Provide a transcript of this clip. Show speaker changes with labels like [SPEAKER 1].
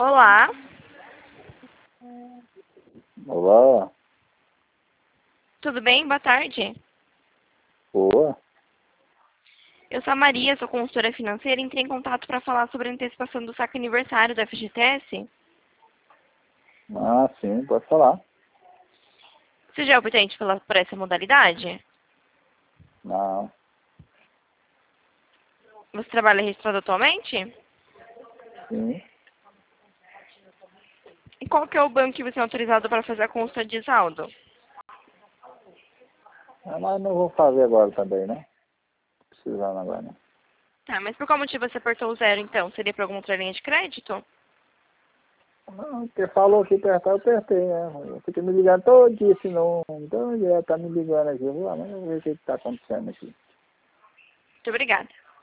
[SPEAKER 1] Olá,
[SPEAKER 2] Olá,
[SPEAKER 1] tudo bem? Boa tarde.
[SPEAKER 2] boa.
[SPEAKER 1] Eu sou a Maria, sou consultora financeira e entrei em contato para falar sobre a antecipação do saque aniversário da FGTS.
[SPEAKER 2] Ah, sim, pode falar.
[SPEAKER 1] Você já é optante por essa modalidade?
[SPEAKER 2] Não,
[SPEAKER 1] Você trabalha registrado atualmente?
[SPEAKER 2] sim.
[SPEAKER 1] E qual que é o banco que você é autorizado para fazer a consulta de saldo?
[SPEAKER 2] Mas não vou fazer agora também, né? Precisando agora, né?
[SPEAKER 1] Tá, mas por qual motivo você apertou o zero, então? Seria por alguma outra linha de crédito?
[SPEAKER 2] Não, porque falou que apertar, eu apertei, né? Eu fiquei me ligando todo dia, se não. Então, ele tá me ligando aqui. Eu vou lá, mas eu vou ver o que tá acontecendo aqui.
[SPEAKER 1] Muito obrigada.